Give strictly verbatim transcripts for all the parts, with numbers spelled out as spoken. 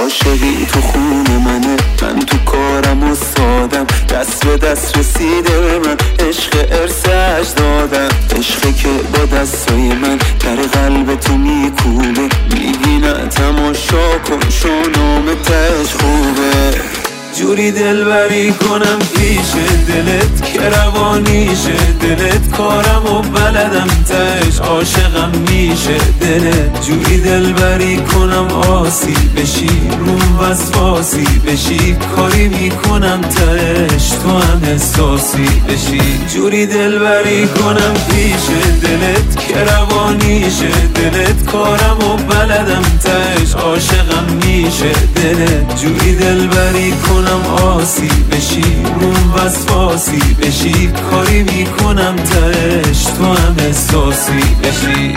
عاشقی تو خون منه، من تو کارم و سادم، دست به دست رسیده به من، عشق ارث اجدادم، عشقی که با دستای من در قلب تو میکوبه، میگی نه تماشا کن شونام تش خوبه. جوری دلبری کنم پیش دلت که روانیشه دلت، کارم و بلدم تش عاشقم میشه دلت. جوری دلبری کنم آسی بشی روم وسواسی بشی، کاری میکنم تش تو هم احساسی بشی. جوری دلبری کنم پیش دلت که روانیشه دلت، کارم و بلدم تش عاشقم میشه دلت. جوری دلبری کنم آسی بشی روم وسواسی بشی، کاری میکنم تش تو هم احساسی بشی.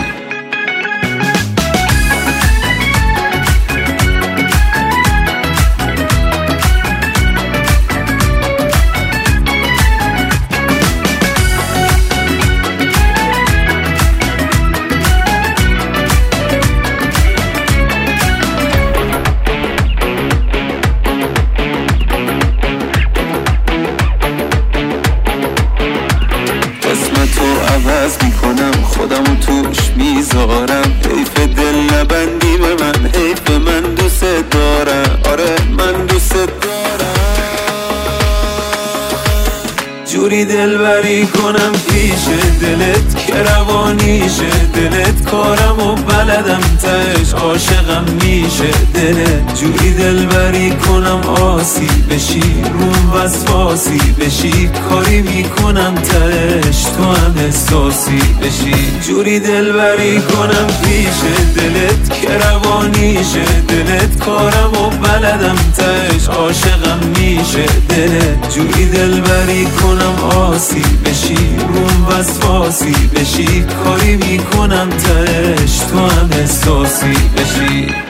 عوض میکنم خودمو توش میذارم، حیف دل نبندی به من، حیف من دوست دارم، آره من دوست دارم. جوری دلبری کنم پیش دلت که روانیشه دلت، کارم و بلدم تش عاشقم میشه دلت. جوری دلبری کنم آسی بشی روم وسواسی بشی، کاری میکنم تش تو هم احساسی بشی. جوری دلبری کنم پیش دلت که روانیشه دلت، کارم و بلدم تش عاشقم میشه دلت. جوری دلبری کنم آسی بشی روم وسواسی بشی، کاری میکنم تش تو هم احساسی بشی.